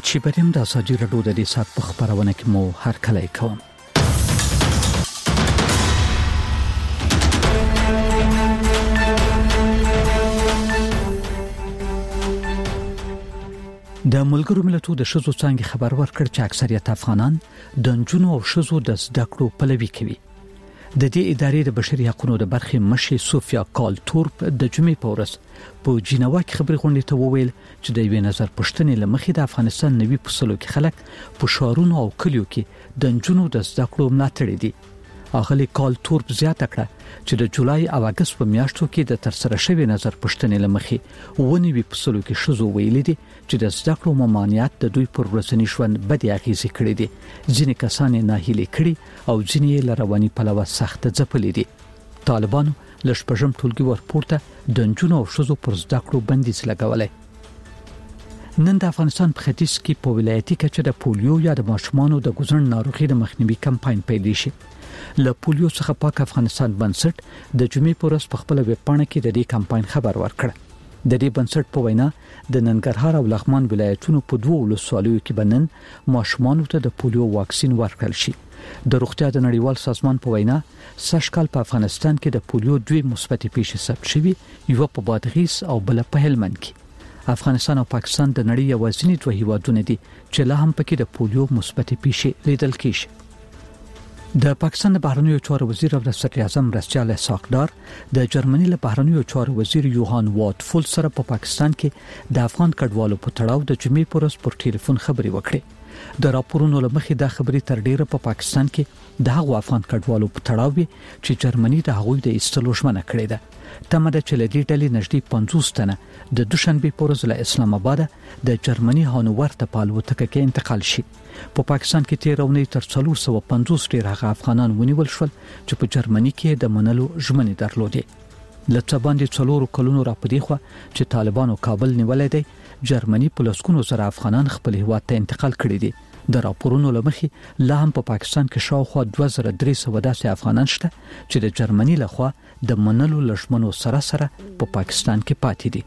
محمد شیبریم د ازادي راډیو د سات په خبرونه کې مو هر کله کوم. د ملګرو ملتونو د شذو څنګه خبر ورکړ چې اکثریت افغانان د نجونو او شذو د زده کړو پلوي کوي. د دې ادارې د بشري حقوقو د برخې مشر سوفیا کالتورپ د جمعې په ورځ په جنیوا کې خبري غونډې ته وویل چې د یوې نظر پوښتنې لمخې د افغانستان نوي فصلو کې خلک په شهرونو او کلیو کې د نجونو د زده کړو ملاتړ دي. اغلی کالتورپ زیاته کړه چې د جولای او اگست په میاشتو کې د ترسره شوی نظر پوښتنې لمخې ونوي فصلو کې شذو ویل دي چې د زده کړو ممانعت د دوی پر ورځنی ژوند بد اغیزې کړې دي. ځینې کسان ناهیلي کړي او ځینې لرواني پلوه سخت ځپلې دي. طالبانو لشپږم ټولګي ورپورته د نجونو او شذو پر زده کړو بندیز لګولای. نن د افغانستان په ختیځ کې په ولایتي کچه د پولیو یا د ماشومانو د ګوزن ناروغي د مخنیوي کمپاین پیل شي. له پولیو څخه پاک افغانستان بنسټ د جمعې په ورځ په خپل ویب پاڼه کې د دې کمپاین خبر ورکړ. د دې بنسټ په وینا د ننګرهار او لغمان ولایتونو په دوه ولسوالیو کې بنن ماشومانو ته د پولیو واکسین ورکړل شي. د روغتیا د نړیوال سازمان په وینا سږکال په افغانستان کې د پولیو دوه مثبت پیښې ثبت شوې، یو په بادغیس او بل په هلمند کې. افغانستان او پاکستان د نړۍ یوازینی دوه هیوادونه دي چې لا هم پکې د پولیو مثبت پیښې لیدل کیږي. د پاکستان د بهرنیو چارو وزیر او د صدر اعظم مرستیال اسحاق ډار د جرمني له بهرنیو چارو وزیر یوهان واتفول سره په پاکستان کې د افغان کډوالو په تړاو د جمعې پر ورځ پر ټلیفون خبرې وکړې. د راپورونو لمخې دا خبرې تر ډیره په پاکستان کې د هغو افغان کډوالو په تړاو چې جرمني د هغوی د ایستلو ژمنه کړې ده. تمه ده چې لدې ډلې نږدې 50 تنه د دوشنبه په ورځ له اسلام آباد د جرمني هانوور ته په الوتکه کې انتقال شي. په پاکستان کې 13 اونۍ تر 450 ډیر هغه افغانان ونیول شول چې په جرمني کې د منلو ژمنې درلودې. لته باندې 4 کلونو را پدې خو چې طالبانو کابل نیولې دي، جرمني په لسکونو سره افغانان خپل هیواد ته انتقال کړي دي. د راپورونو لمخې لا هم په پاکستان کې شاوخوا 2300 داسې افغانان شته چې د جرمني لخوا د منلو لشمنو سره په پاکستان کې پاتې دي.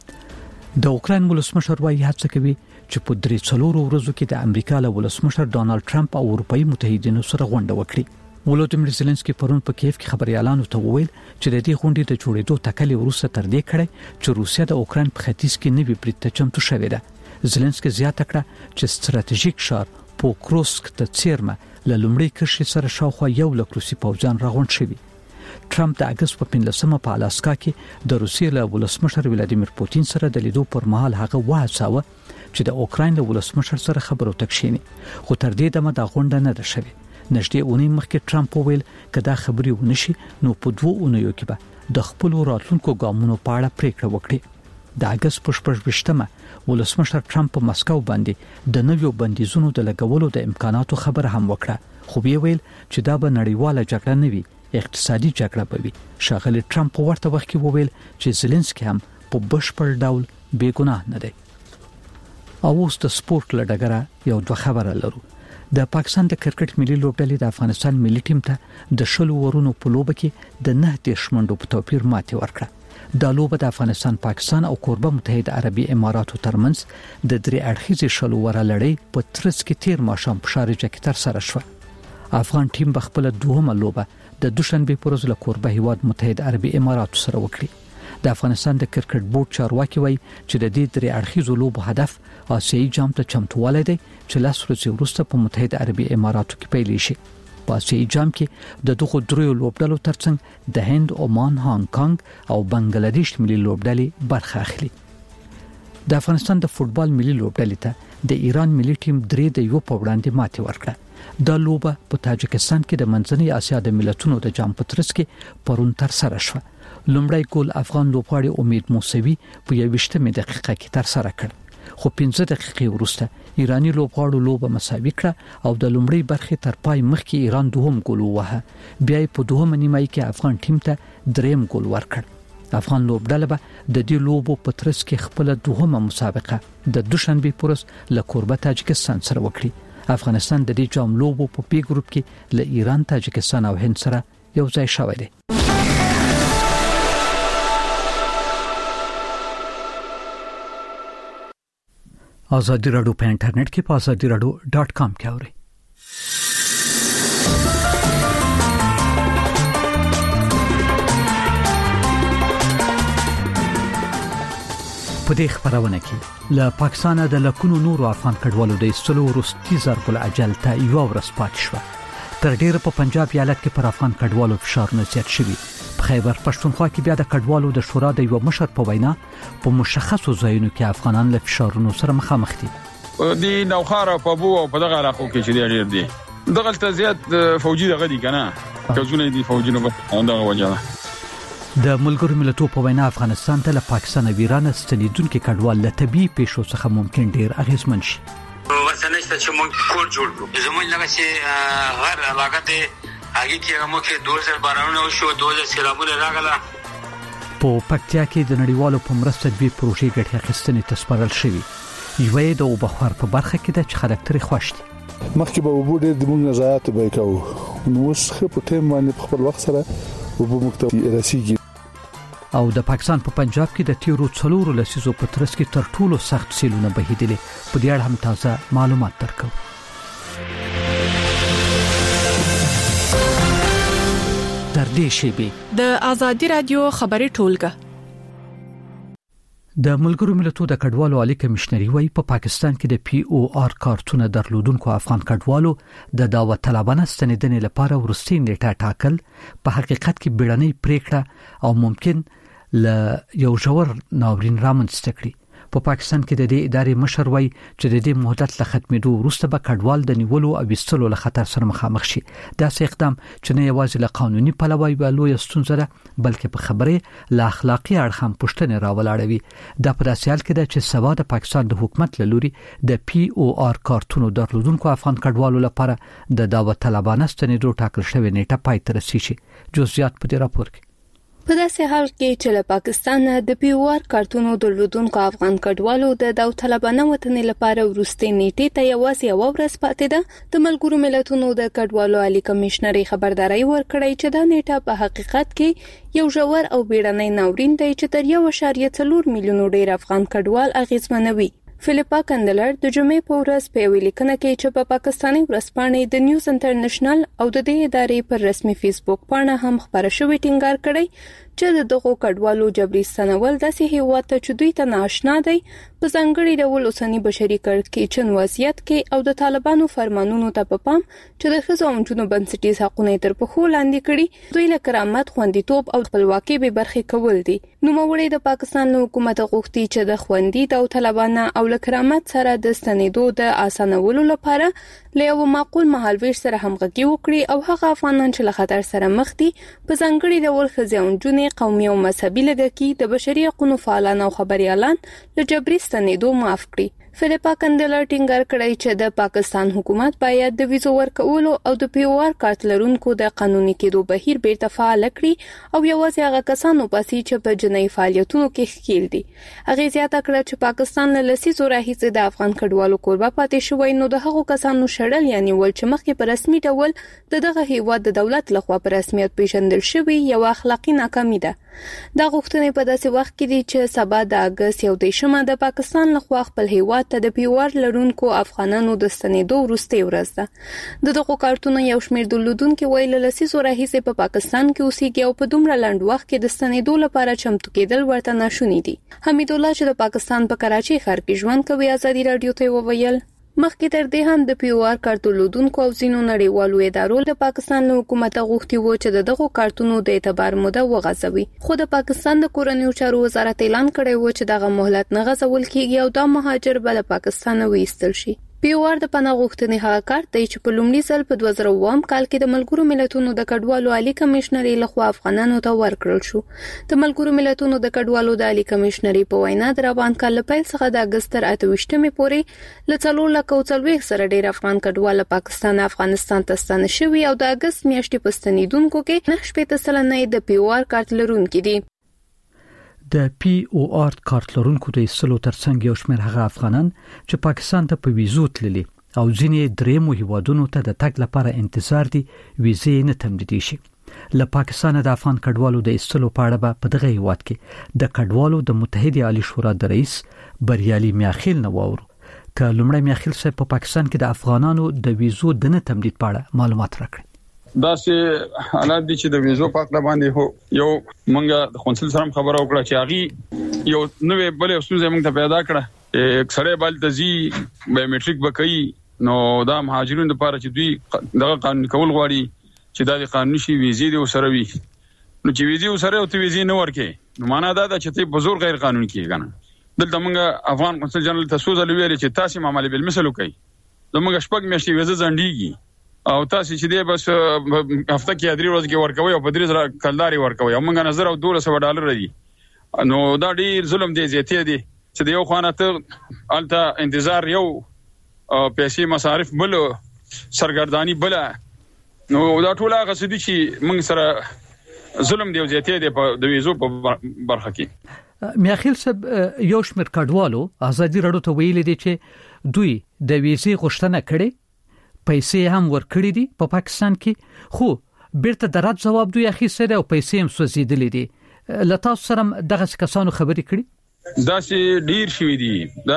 د اوکراین ولسمشر وايي هڅه کوي چې په 3 ورځو کې د امریکا له ولسمشر ډانلډ ټرمپ او اروپאי متحدینو سره غونډه وکړي. ولودیمیر زيلنسکي پرون په کیف کې خبريالانو ته وویل چې د دې غونډې د جوړېدو تکلې وروسته تر دې کړي چې روسیا د اوکراین په ختیځ کې نوي برید ته چمتو شوې ده. زيلنسکي زیاته کړه چې ستراتیژیک ښار پوکروسک ته چیرمه له لومړي کرښې سره شاوخوا 100,000 روسي پوځیان راغونډ شوي. ټرمپ د اگست په 15مه په الاسکا کې د روسیې له ولسمشر ولادیمیر پوتین سره د لیدو پر مهال هغه وهڅاوه چې د اوکراین له ولسمشر سره خبرو تکشینی، خو تر دې دمه د غونډه نه ده شوې. نږدې اونۍ مخکې ټرمپ وویل کدا خبري ونشي نو په 2 اونیو کې به د خپل راتلونکو ګامونو په اړه پریکړه وکړي. د اگست په 28مه ولسمشر ټرمپ په مسکو باندې د نویو بندیزونو د لګولو د امکاناتو خبره هم وکړه، خو ویل چې دا به نړیواله جګړه نه وي، اقتصادي جګړه به وي. ښاغلی ټرمپ په ورته وخت کې وویل چې زيلنسکي هم په بشپړ ډول بې ګناه نه دی. او اوس د سپورت لډګره یو دوه خبره لرو. د پاکستان د کرکټ ملي لوبډلې د افغانستان ملي ټیم ته د 10 ورونو په لوبه کې د 9 منډو په توپیر ماتې ورکړه. د لوبه د افغانستان، پاکستان او کوربه متحده عربي اماراتو ترمنځ د 3 اړخیزې شلو وره لړۍ په ترڅ کې 13 ماښام په شارجه کې تر سره شوه. افغان ټیم بخپله دوهمه لوبه د دوشنبه په ورځ له کوربه هیواد متحده عربي اماراتو سره وکړي. د افغانستان د کرکټ بورډ چارواکي وایي چې د دې 3 اړخیزو لوبو هدف آسیایي جام ته چمتووالی دی چې لاس ورځې وروسته په متحده عربي اماراتو کې پیل شي. په آسیایي جام کې د دغو 3 لوبډلو ترڅنګ د هند، عمان، هانګ کانګ او بنگلاديش ملي لوبډلې برخه اخلي. د افغانستان د فوتبال ملي لوبډلې ته د ایران ملي ټیم 3-1 په وړاندې ماتې ورکړه. دا لوبه په تاجکستان کې د منځنۍ اسیا د ملتونو د جام په ترڅ کې پرون تر سره شوه. لومړی ګول افغان لوبغاړي امید موسوي په 21مه دقیقه کې تر سره کړ، خو 15 دقیقې وروسته ایرانی لوبغاړو لوبه مساوي کړه او د لومړی برخې تر پای مخکې ایران دوهم ګول ووهه. بیا په دوهمه نیمه کې افغان ټیم ته دریم ګول ورکړ. افغان لوبډله به د دې لوبو په ترڅ کې خپل دوهمه مسابقه د دوشنبه په ورځ له کوربه تاجکستان سره وکړي. افغانستان د دې جام لوبو په پی ګروپ کې له ایران، تاجکستان او هند سره یو ځای شوی دی. آزادی رادیو په انټرنیټ کې په azadiiradio.com کې اورئ. په دې خبرونه کې له پاکستان د لکونو نورو افغان کډوالو د ایستلو وروستي ضرب العجل ته یو ورځ پاتې شوه. تر ډیره په پنجاب ایالت کې پر افغان کډوالو فشارونه زیات شوي. په خیبر پښتونخوا کې بیا د کډوالو د شورا د یو مشر په وینا په مشخصو ځایونو کې افغانان له فشارونو سره مخامخ دي. د نوخاره په بو او په دغه علاقو کې چې ډیر دي دغه تزيات فوجي دغه دي کنه کوزونه دي فوجي نو دغه وجه د ملګرو ملتونو په وینا افغانستان ته له پاکستان او ایران ستنیدونکو کډوال له طبي پیښو څخه ممکن ډیر اغیزمن شي. ورسنه چې موږ کور جوړ کړو زموږ لږه چې هر علاقه ته هغه کې موږ 2000 بارانونه شو 2000 سیلابونه راغله. په پکتیا کې د نړیوالو په مرسته دوی پروژې ګټه اخیستنې تسپارل شوې. یوې د وبخور په برخه کې د خلکتري خوشتي مخکې به وبو ډېر د موږ نظارت به کوو نو اوس په ټیم باندې خپل وخت سره وبو مکتب رسیږي. او د پاکستان په پنجاب کې د تیرو 4 لسیزو په ترڅ کې تر ټولو سخت سیلونه بهیدلې. په دې اړه هم تازه معلومات درکو. تر دې شیبې د آزادی رادیو خبري ټولګه د ملګرو ملتونو د کډوالو عالی کمشنري وایي په پاکستان کې د پی او آر کارتونه درلودونکو افغان کډوالو د دعوت طلبانه ستنیدنې لپاره ورستي نیټه ټاکل په حقیقت کې بیړنۍ پریکړه او ممکن ل یو ژور ناورین رامنځته کړي. په پاکستان کې د دې ادارې مشر وایي چې د دې مهلت له ختمېدو وروسته به کډوال د نیولو او وستلو له خطر سره مخامخ شي. دا سه اقدام چې نه یوازې له قانوني پلوي به لوی ستونزه ده بلکې په خبره له اخلاقی اړخ هم پوښتنه راولاړوي. دا په داسې حال کې ده چې سبا د پاکستان د حکومت له لوري د پی او آر کارتونو درلودونکو افغان کډوالو لپاره د دعوت طلبانه ستنېدو ټاکل شوی نیټه پای ته رسیږي. جزئیات په دې راپور کې په داسې حال کې چې له پاکستان د پی او آر کارتونو درلودونکو افغان کډوالو د دعوت طلبانه وطن لپاره ورستي نیټه ته یوازې یو ورځ پاتې ده. د ملګرو ملتونو د کډوالو عالی کمشنري خبرداري ورکړی چې دا نیټه په حقیقت کې یو ژور او بیړنی ناورین دی چې تر 1.4 میلیون ډیر افغان کډوال اغیزمنوي. فلیپا کندلر د جمعې په ورځ په ویلي کنه کې چې په پاکستاني ورځپاڼې د نیوز انټرنیشنل او د دې ادارې پر رسمي فیسبوک پاڼه هم خبره شوې ټینګار کړی چې دغه کډوالو جبري ستنول داسې هیواد ته چې دوی ته ناشنا دي په ځانګړي ډول اوسنی بشري کړکېچن وضعیت کې او د طالبانو فرمانونو ته په پام چې د ښځو او نجونو بنسټیز حقوقونه تر پخو لاندې کړي دوی له کرامت خوندیتوب او خپلواکۍ به برخې کول دي. نو موږ د پاکستان حکومت غوښتي چې د خوندي او طالبانه او له کرامت سره د ستنېدو د اسانولو لپاره له یو معقول مهالويش سره همغږي وکړي او هغه افغانان چې له خطر سره مخ دي په ځانګړي ډول ښځې او نجونې قومي او مذهبي لږکي د بشري حقوقو فعالان او خبريالان له جبري ستنېدو معاف کړي. فلیپا کندلر ټینګار کړی چې د پاکستان حکومت باید د ویزو ورکولو او د پی او آر کارت لرونکو د قانوني کېدو بهیر بیرته فعال کړي او یوازې هغه کسانو پسې چې په جنایي فعالیتونو کې ښکیل دي. هغه زیاته کړه چې پاکستان له لسیزو راهیسې د افغان کډوالو کوربه پاتې شوی نو د هغو کسانو شړل یعنی ول چې مخکې په رسمي ډول دغه هیواد د دولت لخوا په رسمیت پیژندل شوی یو اخلاقی ناکامي ده. دا غوښتنې په داسې وخت کې دي چې سبا د اگست 1 د پاکستان لخوا خپل هیواد ته د پی او آر لرونکو افغانانو د ستنېدو وروستي ورځ ده. دغه کارتونو یو شمېر درلودونکو ویل لسیزو راهیسې په پاکستان کې اوسېږي او په دومره لنډ وخت کې د ستنېدو لپاره چمتو کېدل ورته ناشونی دي. حمید الله چې د پاکستان په کراچۍ ښار کې ژوند کوي آزادی رادیو ته وویل مخکې تر دې هم د پی او آر کارت درلودونکو او ځینو نړیوالو ادارو د پاکستان له حکومت غوښتي و چې دغه کارتونو د اعتبار موده وغځوي خو د پاکستان د کورنیو چارو وزارت اعلان کړی و چې دغه مهلت نه غځول کیږي او دا مهاجر به له پاکستان وایستل شي. پی او آر د پناه غوښتنې هغه کارت دی چې په لومړي ځل په 2009 کال کې د ملګرو ملتونو د کډوالو عالی کمشنري لخوا افغانانو ته ورکړل شو. د ملګرو ملتونو د کډوالو د عالی کمشنري په وینا د روان کال په پیل څخه د اگست تر 28 پورې ل 440 سره ډیر افغان کډوال پاکستان افغانستان ته ستانه شوي او د اگست میاشتې په ستنیدونکو کې 9% د پی او آر کارت لرونکي دي. د پی او آر کارت لرونکو د ایستلو ترڅنګ یو شمېر هغه افغانان چې پاکستان ته په ویزو تللي او ځینې درېمو هیوادونو ته د تګ لپاره انتظار دي ویزې نه تمدیدي شي. له پاکستان د افغان کډوالو د ایستلو په اړه په دغه هیواد کې د کډوالو د متحده عالی شورا د رئیس بریالي میاخیل نو واورو. ک لومړی میاخیل صاحب په پاکستان کې د افغانانو د ویزو د نه تمدید په اړه معلومات راکړي. دا چې حالات دي چې د ویزو په اړه باندې یو مونږه د قونسل سره خبره وکړه چې هغه یو نوې بلې ستونزه موږ ته پیدا کړه. اکثره بل تزي بایومټریک وکړي نو دا مهاجرینو لپاره چې دوی دغه قانون کول غواړي چې دا د قانوني شي ویزې دی وسره وي نو چې ویزې وسره او ته ویزې نه ورکې نو معنا دا چې ته په زور غیر قانوني کېږي. دلته موږ افغان قونسل جنرال ته سوزل ویل چې تاسو معاملې بل مثال وکړي زموږ شپږ میاشتې ویزه ځنډيږي او تاسو چې دی بس هفته کې ادري ورځ کې ورکوي او په درې زره کلداري ورکوي او موږ نظر او $1200 دي نو دا ډیر ظلم دی زیاتې دي چې د یو خانه ته الته انتظار یو پیسې مصارف بل سرګردانی بل نو دا ټول هغه څه دي چې موږ سره ظلم دی زیاتې دی په د ویزو په برخه کې. میاخیل صاحب یو شمېر کډوالو ازادي راډیو ته ویلي دي چې دوی د ویزې غوښتنه کړې پیسې هم ورکړې دي په پاکستان کې خو بیرته د رد جواب دوی اخیسته او پیسې هم سوځیدلې دي. لته سره دغه کسانو خبرې کړي دا چې ډیر شوی دي دا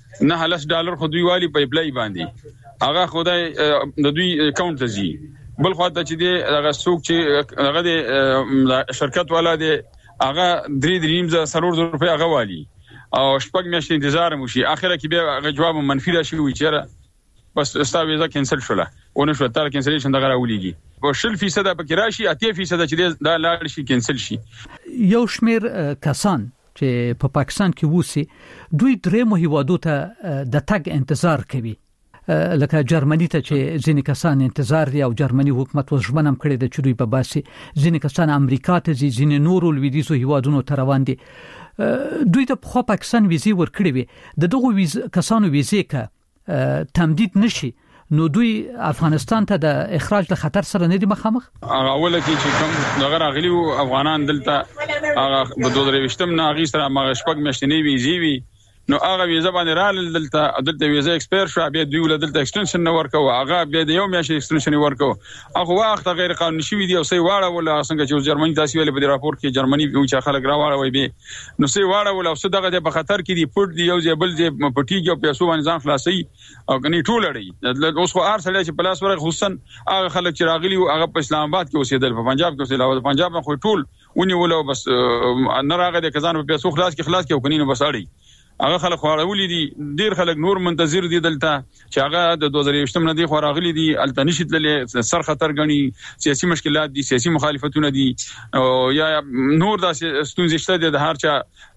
$9 خو دوی والی په اپلای باندې هغه خدای د دوی اکاونټ ته زی بل خواته چې دی هغه څوک چې هغه د شرکت والا دی هغه $3,000 هغه والی او شپږ میاشتې انتظار مو شي اخره کې به جواب منفي راشي وي چې بس ستا ویزا کینسل شوله ونه شو تر کینسلیشن دغه راولېږي او 0% پکې راشي 80% چې دا لاړ شي کینسل شي. یو شمېر کسان چې په پاکستان کې ووسی دوی درې هیوادو ته د تګ انتظار کوي لکه جرمني ته چې ځینې کسان انتظار دي او جرمني حکومت وژمنه کړې ده چې دوی په باسي ځینې کسان امریکا ته ځي ځینې نورو لویدیځو هیوادونو ته روان دي. دوی ته خو پاکستان ویزې ورکړي وي د دغه کسانو ویزې که تمدید نشي نو دوی افغانستان ته د اخراج له خطر سره نه دي مخامخ. اوله کې چې کوم دغه راغلي افغانان دلته هغه په 2020 نه هغه سره هغه شپږ میاشتې ویزې وی نو هغه ویزه باندې رال دلته ویزه ایکسپایر شو بیا دوی ول دلته ایکستنشن نه ورکو هغه بیا د یو میاشتې ایکستنشن ورکو هغه وخت غیر قانوني شوی دی او سي واړه ول څنګه چې جرمني تاسو ویل په راپور کې جرمني یو چې خلک راوړل وي به نو سي واړه ول او دغه په خطر کې دی پټ دی یو ځبل دی پټیږي او پیسو باندې ځان خلاصي او کني ټول لري اوس خو ارسل چې پلاس ورغ خصوصا هغه خلک چې راغلي هغه په اسلام آباد کې اوسېدل په پنجاب کې اوسېدل او پنجاب نه خو ټول ونی ول بس نه راغی د کزان په پیسو خلاص کې او کني نو بس اړي هغه خلک خواړولې دي ډیر خلک نور منتظر دي دلته چې هغه د 2020 نه دي خوراغلي دي التنشت له سر خطر غني سیاسي مشکلات دي سیاسي مخالفتونه دي او یا نور د ستونزې شته د هر چا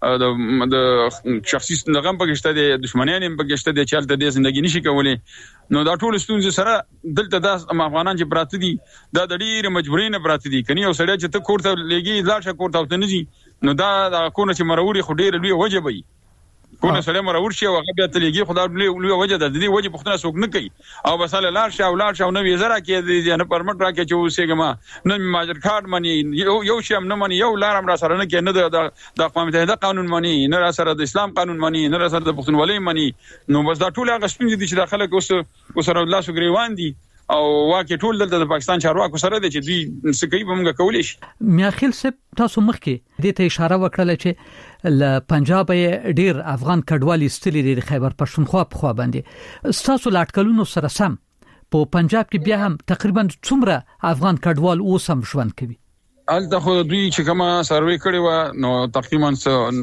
د شخصي نغم پکشته دي دښمنان هم پکشته دي چې الته د ژوندۍ نشي کولای نو دا ټول ستونزې سره دلته د افغانان چې پراته دي دا د ډیر مجبورین پراته دي کني او سړی چې ته کوړه لګي ځاشه کوړه ته نه دي نو دا د کونه چې مروري خو ډیر لوی وجه وي کونه سره مرور شي او هغه بیا تلګي خدای لوی وجه د دې وجه پختنه څوک نه کوي او بساله لار شاو نو ویزه راکې نه پرمټ راکې چې وسېګما نه ماجر کارت منی یو شی هم نه منی یو لارم را سره نه کې نه د اقوام متحده قانون منی نه را سره د اسلام قانون منی نه را سره د پښتونولۍ منی نو بس دا ټول هغه سپین دي چې داخله اوس سره الله سو گریوان دي او واکه ټول دلته د پاکستان چارواکو سره دي چې دوی سکی به موږ کولای شي. میاخیل صاحب تاسو مخکې د ته اشاره وکړه چې ل پنجاب ډیر افغان کډوالي ستلي د خیبر پښتونخوا په خوا باندې تاسو لاټکلونو سره سم په پنجاب کې بیا هم تقریبا څومره افغان کډوال اوسم ژوند کوي. الته خو دوی چې کومه سروې کړې و نو تقریبا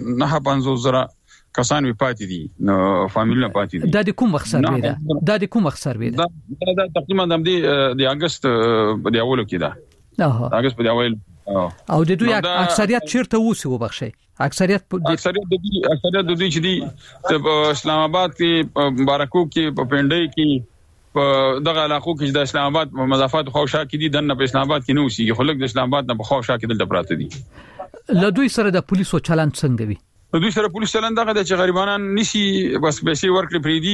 950,000 کسان وی پاتې دي نو فامیل نه پاتې دي. دا د کوم وخت سروې ده دا د کوم وخت سروې ده دا تقریبا د اگست په اولو کې ده اگست په اول او د دوی اکثریت چیرته وسی وبخشي اکثریت د دوی چې دي په اسلام آباد کې په بارکو کې په پنډۍ کې په دغه علاقو کې د اسلام آباد په مضافات خوشا کې دي دنه په اسلام آباد کې نو سي خلک د اسلام آباد نه په خوشا کې دلته پراته دي. لدوی سره د پولیسو چلند څنګه وي؟ دوی سره پولیس چلند دغه چې غریبانان نشي بس پیسې ورکړي پریدي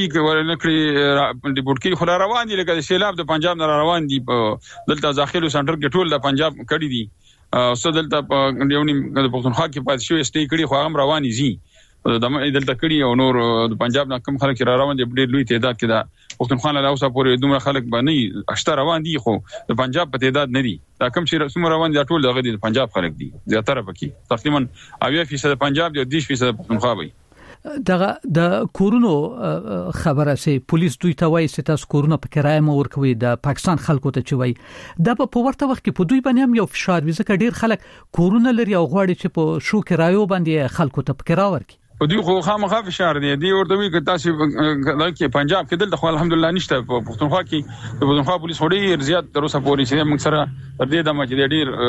ورنکړي ډیپورټ کې خلا روان دي لکه سیلاب د پنجاب نه روان دي دلته ځاخلو سنټر کې ټول د پنجاب کړي دي سو دلته په یونی د پښتونخوا کې پاتې شوی سټې کړي خو هم رواني زی دلته کړي او نور د پنجاب نه کم خلک را روان دي ډېر لوی تعداد کې دا پښتونخوا له اوسه پورې دومره خلک باندې اشته روان دي خو د پنجاب په تعداد نه دي دا کم چې څومره روان دي ټول دغه د پنجاب خلک دي زیاتره پکې تقریبا 80% پنجاب دي او 10% پښتونخوا وي. د کورونو خبره سي پولیس دوی ته وایي چې تاسو کورونه په کرایه مو ورکوي د پاکستان خلکو ته چوي دا په ورته وخت کې په دوی باندې هم یو فشار وي ځکه ډیر خلک کورونه لري او غواړي چې په شو کرایو باندې خلکو ته په کرایه ورکړي په دوی خو خامخا فشار دی ورته وی چې تاسو کې پنجاب کې دلته خو الحمدلله نشته په پښتونخوا کې د پښتونخوا پولیس وړي زیات تر اوسه پورې چې موږ سره تر دې د مجلې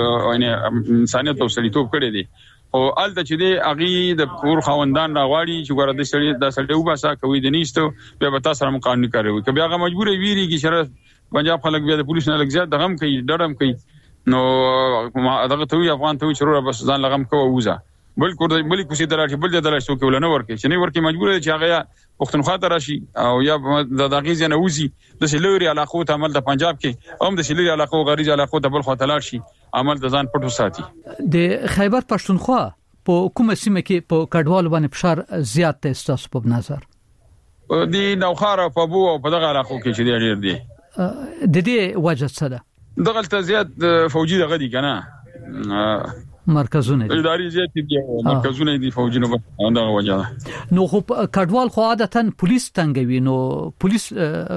ډیر انسانيت او سړیتوب کړی دی او الته چې دی اغي د کور خوندان راغواړي چې ګوره د سړی وباسا کوي د نیستو بیا به تاسو سره قانوني کوي که بیا هغه مجبور ویریږي چې پنجاب خلک بیا د پولیس نه لګ زیات دغم کوي ډړم کوي نو دغه ته افغان ته چرور بس ځان لغم کوه وزه بل کوسي دراشي بل دراشي څوک ولنه ورکه چې نه ورکه مجبور دي چې هغه پښتونخوا ته راشي او یا د دغه ځنه وزي د سلوري علاقو ته عمل د پنجاب کې هم د سلوري علاقو غریز علاقو ته بل خو تلار شي عمل د ځان پټو ساتي د خیبر پښتونخوا په کومه سیمه کې په کډوال باندې فشار زیات دی تاسو په نظر دی نوخاره په بو او په دغه علاقو کې چې ډیر دی د دې وجه څه ده دغه ته زیات فوجي دغه دي کنه مرکزونه دي اداري زیات دي مرکزونه دي فوجینو په دغه وجه نو خو کډوال خو عادتاً پولیس تنګوي نو پولیس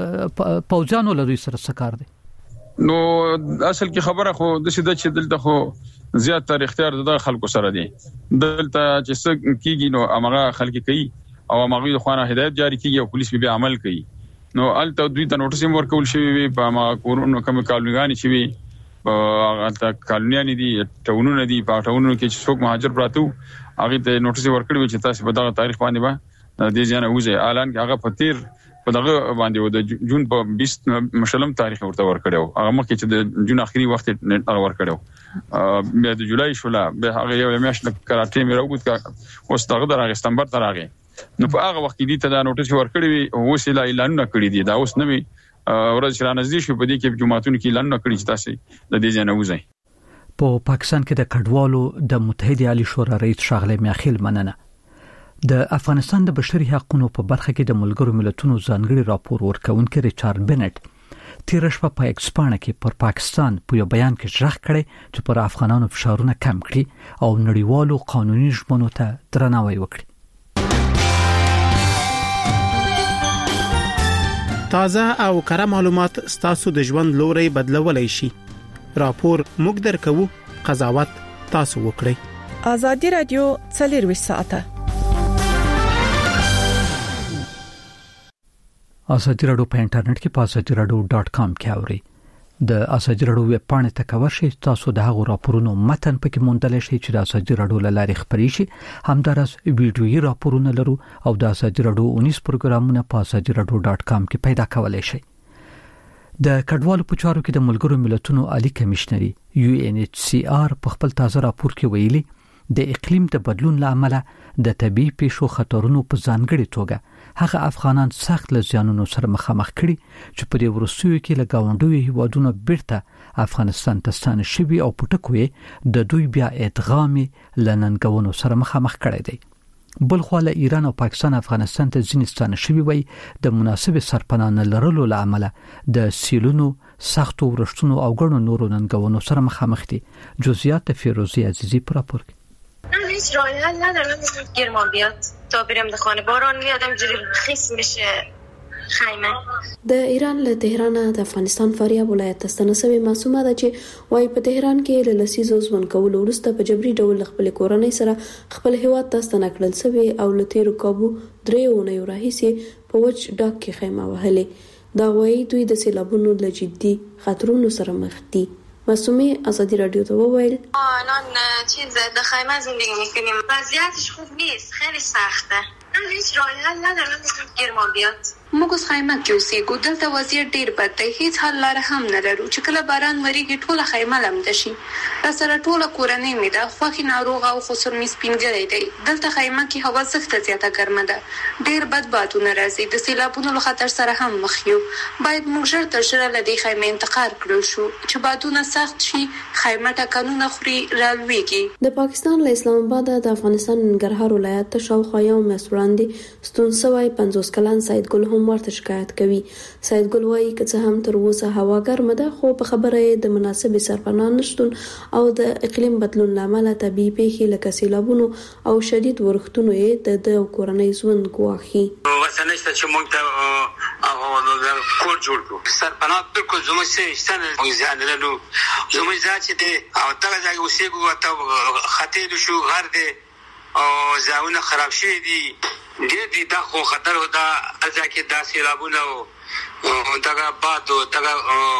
پوجانو له دوی سره سکار دي نو اصل کې خبره خو د شي د چې دلته خو زیات تر اختیار د خلکو سره دي دلته چې څه کیږي نو هغه خلک کوي او هغه د خوانه هدایت جاری کیږي او پولیس به عمل کوي نو الته دوی ته نوټیس ورکول شوی په ما کورونو کوم کالونګانی شوی الته کالونیان دي ټاونونه دي په ټاونونو کې چې څوک مهاجر پراته هغه ته نوټیس ورکړي چې تاسو په دغه تاریخ باندې به د ځانه وځي اعلان کې هغه پتیر په دغه باندې د جون په 20 مشلم تاریخ ورته ورکړو هغه مخکې چې د جون اخري وخت هغه ورکړو بیا د جولای شولا به هغه یو میاشت کراټي مې راوګت کا اوس دغه درغه ستمبر ترغه نو په هغه وخت کې دي ته دا نوټیس ورکړي او وسیله اعلانونه کړی دي دا اوس نوې ورځ را نږدې شو په دې کې جمعهتون کې اعلان کړی چې تاسو د دې ځای نه وځئ په پاکستان کې د کډوالو د متحده عالی شورا رئیس ښاغلی میاخیل مننه د افغانستان د بشري حقوقو په برخه کې د ملګرو ملتونو ځانګړي راپور ورکونکي ریچارډ بنټ تیر شپه په ایکسپانه کې پر پاکستان په یو بیان کې ژغ کړی چې پر افغانانو فشارونه کم کړي او نړیوالو قانوني ژمنو ته درناوی وکړي تازه او کره معلومات ستاسو د ژوند لوري بدلولای شي راپور موږ درکو قضاوت تاسو وکړئ ازادي رادیو 24 ساعته ازادي رادیو په انټرنیټ کې paasatiradio.com کې اوري د ازادي رادیو ویب پاڼه ته کوئ شئ تاسو د هغو راپورونو متن پکې موندلی شئ چې د ازادي رادیو لارې خبري شي همدارس ویډیويي راپورونه لرو او د ازادي رادیو 19 پروګرامونه په paasatiradio.com کې پیدا کولای شئ د کډوالو په چارو کې د ملګرو ملتونو عالی کمشنري UNHCR په خپل تازه راپور کې ویلي د اقلیم د بدلون لامل د طبيعي پیښو خطرونو په ځانګړي توګه هغه افغانان سخت لزیانونو سره مخامخ کړي چې په دې ورسوي کې لګاونډوي هیوادونو بیرته افغانستان ته ستانه شوي او پټکوي د دوی بیا ادغام لننګونو سره مخامخ کړي دي بل خو له ایران او پاکستان افغانستان ته ځینې ستانه شوي وي د مناسب سرپناه لرلو لامل د سیلونو سختو ورښتونو او ګڼو نورو ننګونو سره مخامخ دي جزئیات فیروزی عزیزی پر راپور من هیچ راه حل ندارم گرمان بیاد تا برم د خانه باران میاد همجوری خیس میشه خیمه د ایران له تهران د افغانستان فاریاب ولایت تستنسوي معصومه ده چې وای په تهران کې له لسیزو ژوند کول ورسته په جبري ډول خپل کورنۍ سره خپل هیواد تستنه کړل سوي او له تیرو کابو درېونه یو راهیسي په وچ ډاک کې خیمه وهلې دا وایي دوی د سیلابونو له جدي خطرونو سره مخ دي معصومه ازادي رادیو ته وویل الان چیز د خیمه زندگی میکنیم وضعیتش خوب نیست خیلی سخته من هیچ راه حل ندارم گرمان بیاد موږ اوس خیمه کې اوسېږو دلته وضعیت ډیر بد دی هیڅ حل لاره هم نه لرو چې کله باران وریږي ټوله خیمه لمده شي راسره ټوله کورنۍ مې ده خوښې ناروغه او خسر مې سپینګری دی دلته خیمه کې هوا سخته زیاته ګرمه ده ډیر بد بادونه راځي د سیلابونو له خطر سره هم مخ یو باید موږ ژر تر ژره له دې خیمې انتقال کړو شو چې بادونه سخت شي خیمه ټکانونه خوري رالویږي د پاکستان له اسلام آباد د افغانستان ننګرهار ولایت ته شاوخوا یو میاشت وړاندې ستون شوی 50 کلن سید ګل هم ورته شکایت کوي. سید ګل وايي که څه هم تر اوسه هوا ګرمه ده خو په خبره د مناسب سرپناه نشټون او د اقلیم بدلون لامل طبيعي پیښې لکه سیلابونو او شدید ورښتونو یې د کورنۍ ژوند ګواښي. وسنشته چې موږ ته کور جوړ کړو سرپناه بالکل زموږ څه ستنه موږ ځان لرو زموږ ځان چې دی او دغه ځای اوسېږو ته خطې شو غر دی او ځایونه خراب شوي دي ډېر دي دا خو خطر دا ځای کې دا سیلابونه او دغه باد او دغه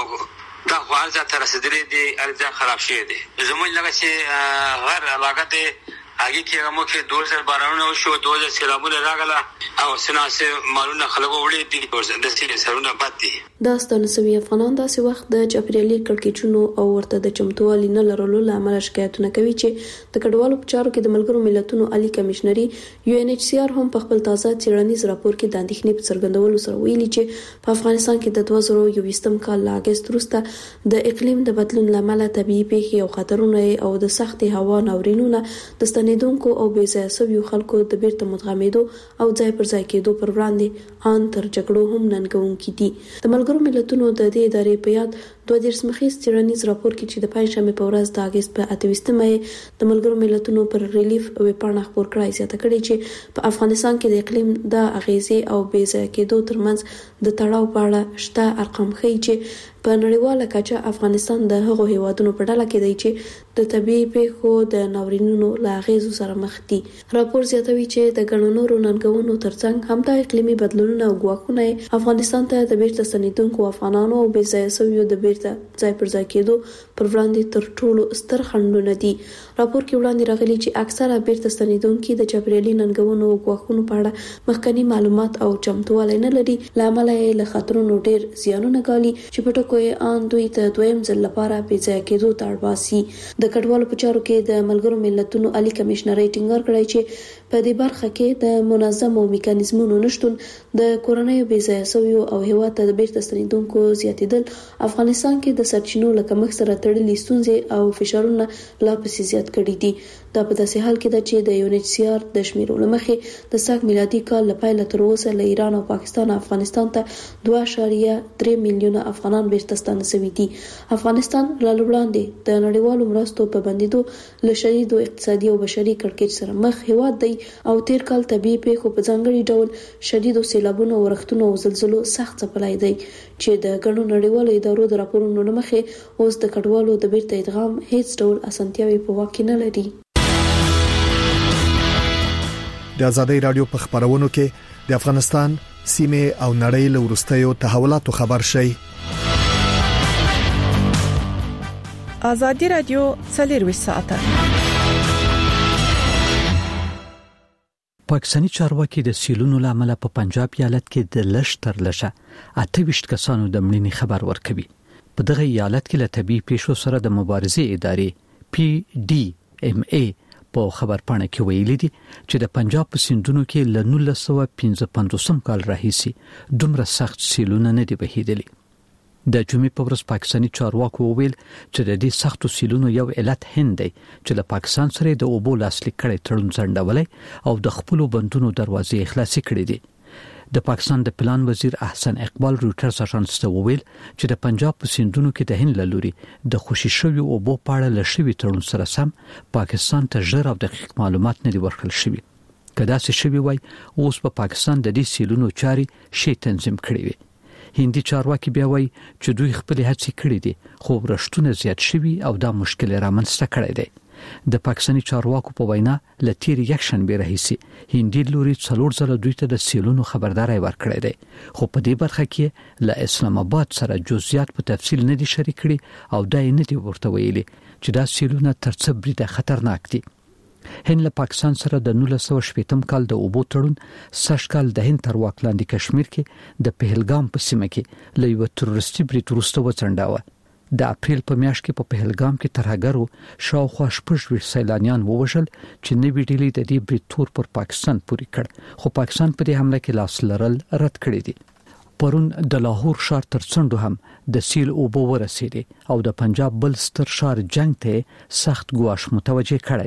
دا خو هر ځای ته رسېدلي دي هر ځای خراب شوي دي زموږ لکه چې غر علاقه دی هغه کې هغه موږ 2000 بارانونه وشو 2000 سیلابونه راغله او سناسه مالونه خلکو وړي دي د سیل سرونه بد دي. دا ستانسوي افغانان داسې وخت د چاپیریالي کړکېچونو او ورته د چمتووالي نه لرلو لامل شکایتونه کوي چې د کډوالو په چارو کې د ملګرو ملتونو عالی کمشنري UNHCR هم په خپل تازه څېړنیز راپور کې د اندېښنې په څرګندولو سره ویلي چې په افغانستان کې د 2021 کال له اگست وروسته د اقلیم د بدلون لامل طبيعي پیښې او خطرونه او د سختې هوا ناورینونه د ستنېدونکو او بې ځایه شویو خلکو د بیرته مدغمېدو او ځای پر ځای کېدو پر وړاندې ان تر جګړو هم ننګونکي دي. د ملګرو ملتونو د دې ادارې په یاد 22 مخیز څېړنیز راپور کې چې د پنځشنبه په ورځ د اگست په 28 مې د ملګرو ملتونو پر ریلیف ویبپاڼه خپور کړای زیاته کړې چې په افغانستان کې د اقلیم د اغیزې او بې ځای کېدو ترمنځ د تړاو په اړه شته ارقام ښیي چې په نړیواله کچه افغانستان د هغو هیوادونو په ډله کې دی چې د طبيعي پیښو د ناورینونو له اغیزو سره مخ دي. راپور زیاتوي چې د ګڼو نورو ننګونو ترڅنګ هم د اقلیمي بدلونونو او ګواښونه افغانستان ته د بیرته ستنېدونکو افغانانو او بې ځایه شویو د بیرته ځای پر ځای کېدو پر وړاندې تر ټولو ستر خنډونه دي. راپور کې وړاندې راغلي چې اکثره بیرته ستنېدونکي د چاپیریالي ننګونو او ګواښونو په اړه مخکنی معلومات او چمتووالی نه لري لامل یې له خطرونو ډېر زیانونه ګالي چې په ټکو ان دوی ته دویم ځل لپاره بې ځای کېدو ته اړ باسي. د کډوالو په چارو کې د ملګرو ملتونو عالی کمشنري ټینګار کړی چې په دې برخه کې د منظمو میکانیزمونو نشټون د کورنۍ بې ځای شویو او هیواد ته د بیرته ستنېدونکو زیاتېدل افغانستان کې د سرچینو له کمښت سره تړلي ستونزې او فشارونه لا پسې زیات کړي دي. دا په داسې حال کې ده چې د UNHCR د شمیرو له مخې د ساق میلادي کال له پیله تر اوسه له ایران او پاکستان افغانستان ته 2.3 میلیونه افغانان بیرته ستانه شوي دي. افغانستان لا وړاندې د نړیوالو مرستو په بندیدو له شدیدو اقتصادي او بشري کړکېچ سره مخ هیواد دی او تیر کال طبيعي پیښو په ځانګړي ډول شدیدو سیلابونو او ورښتونو او زلزلو سخت ځپلی دی چې د ګڼو نړیوالو ادارو د راپورونو له مخې اوس د کډوالو د بیرته ادغام هیڅ ډول اسانتیاوې په واک کې نه لري. د آزادۍ رادیو په خبرونو کې د افغانستان سیمه او نړۍ له وروستیو تحولاتو خبر شي. آزادۍ رادیو 24 ساعته. پاکستاني چارواکي د سیلونو لامل په پنجاب ایالت کې د لشتر لشه 28 کسانو د مړینې خبر ورکوي. په دغه ایالت کې له طبي پیښو سره د مبارزې ادارې PDMA په خبرپاڼه کې ویلي دي چې د پنجاب په سیندونو کې له 1955 کال راهیسي دومره سخت سیلونه نه دي بهیدلي. د جمعې په ورځ پاکستاني چارواکو وویل چې د دې سختو سیلونو یو علت هند دی چې له پاکستان سره د اوبو لاسلیک کړي تړون ځنډولای او د خپل بندونو دروازې خلاصې کړې دي. د پاکستان د پلان وزیر احسن اقبال روټرز اژانس ته وویل چې د پنجاب په سیندونو کې د هند لوري د خوشي شوی اوبو په اړه لشي تړون سره سم پاکستان ته ژر او دقیق معلومات نه دي ورکړل شوی. کدا چې شوی وای اوس په پاکستان د دې سیلونو چاري شي تنظیم کړی وي. هندي چارواکي بیا وای چې دوی خپل هڅې کړې دي خو ورښتونه زیات شوی او دا مشکل رامنځته کړی دی. د پاکستاني چارواکو په وینا لتیر یک شنبه راهیسي هندي لوري څلور ځله دوی ته د سیلونو خبرداري ورکړې ده خو په دې برخه کې له اسلام آباد سره جزئیات په تفصیل نه دي شریک کړي او دا نه دي ورته ویلي چې دا سیلونه تر څه بریده خطرناک دي. هند له پاکستان سره د 1980 کال د اوبو تړون سږ کال د هند تر واک لاندې کشمیر کې د پهلګام په سیمه کې له یو تروریستي برید وروسته وڅنډاوه. د اپریل په میاشت کې په پهلګام کې ترهګرو شاوخوا 16 سیلانیان ووژل چې نوې ډیلی د دې برید تور پر پاکستان پوري کړ خو پاکستان په دې حمله کې لاس لرل رد کړی دی. پرون د لاهور ښار تر څنډو هم د سیل اوبو ورسېدي او د پنجاب بل ستر ښار جنگ ته سخت ګواښ متوجه کړی دی.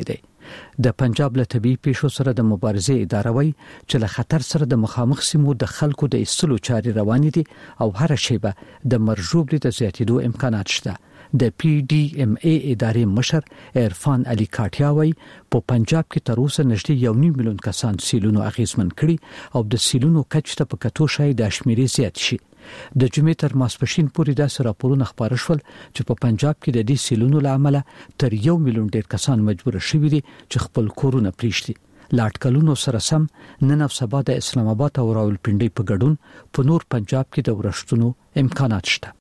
د پنجاب له طبي پیښو سره د مبارزې اداره وایي چې له خطر سره د مخامخ سیمو د خلکو د ایستلو چارې روانې دي او هر شیبه د مرجوب د زیاتېدو امکانات شته. د پی ډی ام ای ادارې مشر عرفان علي کاټیاوي په پنجاب کې تر اوسه نږدې 1.5 میلیون کسان سیلونو اغیزمن کړي او د سیلونو کچ ته په کتو شای د شمیرې زیات شي. د جمعې تر ماسپښین پورې داسې راپورونه خبر شول چې په پنجاب کې د دې سیلونو لامل تر 1 میلیون ډیر کسان مجبور شوي دي چې خپل کورونه پریږدي. لاټکلونو سره سم نن او سبا د اسلام آباد او راولپنډي په ګډون په نور پنجاب کې د ورښتونو امکانات شته.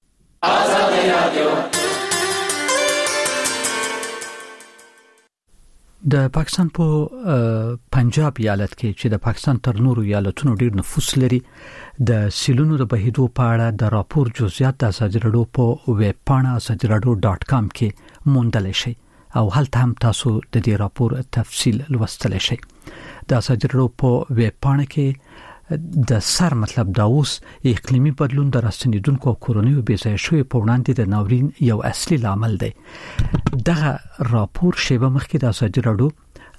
د پاکستان په پنجاب ایالت کې چې د پاکستان تر نورو ایالتونو ډیر نفوس لري د سیلونو د بهیدو په اړه د راپور جزئیات د ازادي رادیو په ویب پاڼه azadiradio.com کې موندل شي او هلته هم تاسو د دې راپور تفصیل لوستلی شئ. د ازادي رادیو په ویب پاڼه کې د سر مطلب دا اوس اقلیمي بدلون د راستنیدونکو او کورونیو بېځایه شوی په وړاندې د ناورین یو اصلي لامل دی. دغه راپور شیبه مخکې د ازادي رادیو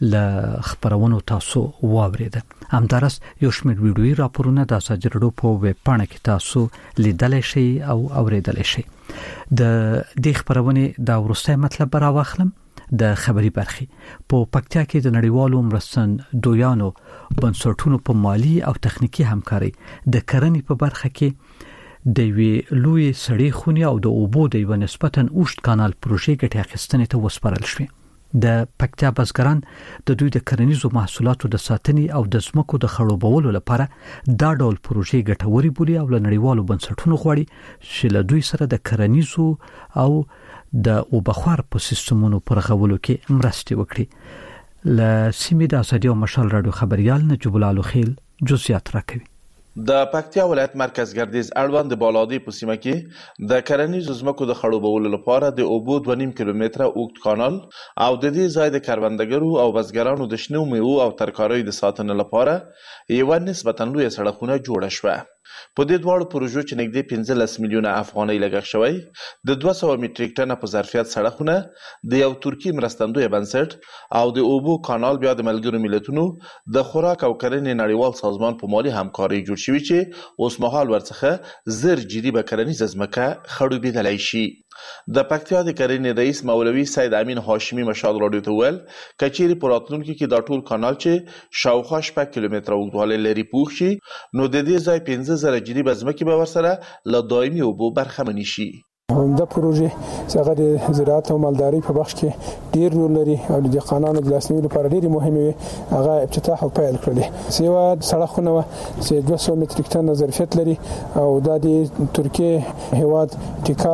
ل خبرونو تاسو واوریده. همدارس یو شمېر ویډیويي راپورونه د ازادي رادیو په ویب پاڼه کې تاسو لیدلای شئ او اوریدلای شئ. د دې خبرونه دا ورسته مطلب راوخلم د خبري برخي په پکتیا کې د نړیوالو مرستندویانو بنسټونو په مالی او تخنیکی همکاري د کرنې په برخه کې د وی لوی سړې خونی او د اوبو د یو نسبتاً اوشت کانال پروژې ګټه اخیستنې ته وسپارل شوې. د پکتیا بزګران د دوی د کرنیزو محصولاتو د ساتنې او د ځمکو د خړوبولو لپاره دا ډول پروژې ګټوري بولي او له نړیوالو بنسټونو غواړي چې له دوی سره د کرنیزو او د اوبخوار په سیستمونو پر غولو کې مرسته وکړي. ل سیمې د ازادي او مشال رادیو خبريال نجیب الله خیل جزئیات راکوي. د پکتیا ولایت مرکز ګردیز اړوند د بالادی په سیمه کې د کرنیزو ځمکو د خړوبولو لپاره د اوبو 2.5 کیلومتره اوږد کانال او د دې ځای د کروندګرو او بزګرانو د شنو میوو او ترکاریو د ساتنې لپاره یو نسبتاً لوی سړکونه جوړ شوه. په دې دوه پروژو چې نږدې 15 میلیونه افغانۍ لګښت شوی د 200 میټریک ټن په ظرفیت سړکونه د یو ترکی مرستندوی بنسټ او د اوبو کانال بیا د ملګرو ملتونو د خوراک او کرنې نړیوال سازمان په مالی همکاري جوړ شوی چې اوس مهال ورڅخه زر جریبه کرنیزه ځمکه خړوبېدلی شي. د پکتیا د کرنې رئیس مولوي سید امین هاشمی مشال رادیو ته ویل کچيري پراتلونکو کې دا ټول کانال چې شاوخوا 6 کیلومتره اوږدوالی لري پوښ شي نو د دې ځای 15000 جریبه ځمکې به ورسره له دایمي اوبو برخمن شي. دا پروژه څنګه د زراعت او مالداري په بخش کې ډیر رول لري او د قانونو د لاسنیولو لپاره ډیر مهمه وي. هغه افتتاح او پیل کړل. سیوا سړکونه چې 200 متریک ټن ظرفیت لري او د ترکیه هواد ټیکا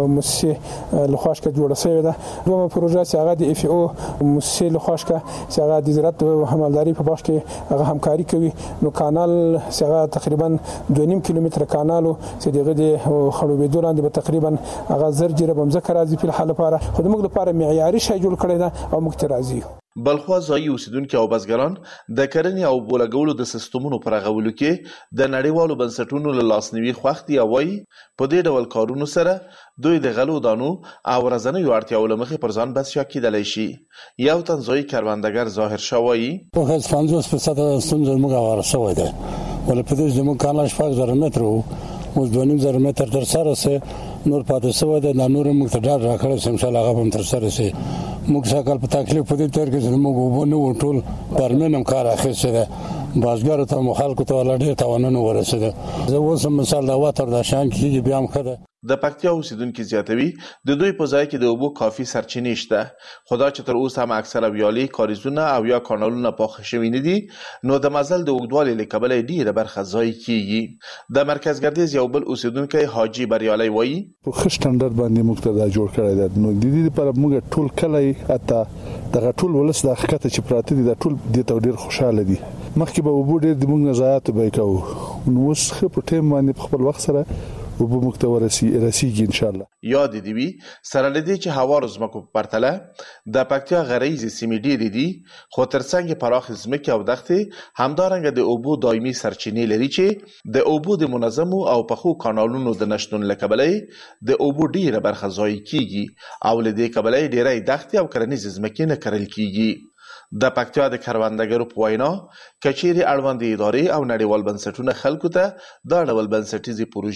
مؤسسه لخواشکه جوړه شوې ده. دوه پروژه چې هغه د اف او مؤسسه لخواشکه چې هغه د زراعت او مالداري په بخش کې هغه همکاري کوي. نو کانال چې هغه تقریبا 2.5 کیلومتره کانالو چې دغه د خړوبېدو لاندې به تقریبا هغه زر جریبه ځمکه راځي په حال لپاره خو موږ لپاره معیاري شی جوړ کړی دا او موږ ته راځي. بلخوا ځایي اوسیدونکو او بزګران د کرنې او بولګولو د سیستمونو پر غولو کې د نړیوالو بنسټونو له لاسنیوي خوښتي او وایي په دې ډول کارونو سره دوی د غلو دانو او ورځنیو اړتیاو لمخې پر ځان بسیا کېدلی شي. یو تنځای کروندګر ظاهر شوی په 50% ستونزه موږ ورسوي ده ولې په دې زموږ کانال 4000 متر اوس 2.5 متر تر سره سه نور پاتې سو ده نور موږ ته ډاډ راکړل چې ان شاء الله هغه هم تر سره سي. موږ څنګه په تکلیف په دې تر کې چې موږ وبونه ټول پرمنم کار اخیسته ده بازګر ته مخالکو ته ولډه توانونه ورسېده. زه اوس مثال دا واتر د شان کې بیا هم خده د پکتیا اوسیدونکو زیاتوي د دوی په ځای کې د اوبو کافي سرچینې شته خدا چې تر اوسه هم اکثره ویالي کاریزونه او یا کانالونه پاخه شوي نه دي نو د مزل د اوږدوالي له کبله ډیره برخه ضایع کیږي. د مرکز ګردیز یو بل اوسیدونکو حاجی بریالي وایي په خښتندر باندې مقتدا جوړ کړی دی نو د دې لپاره موږ ټول کله اته د ټول ولس د حقیقت چې پراته دي د ټول د تودیر خوشاله دي مخکې به وبو ډیر د موږ نزاعت به کوو نو اوس په ټیم باندې خپل وخت سره وبو مکتورسي رسیږي ان شاء الله. یاد دی وی سره لدی چې هوا روزمکو په پرتله د پکتیا غریزي سیمې ډېرې دي خو ترڅنګ پراخ ځمکې او دښتې همدارنګه د اوبو دایمي سرچینې لري چې د اوبو د منظمو او پخو کانالونو د نشټون لکبلې د اوبو ډیره برخه ضایع کیږي او لدی کبلې ډیرې دښتې او کرنیز ځمکې نه کرل کیږي. د پکتیا د کروندګرو په وینا کچيري اړوند ادارې او نړیوال بنسټونه خلکو ته دا ډول بنسټیزي پروژې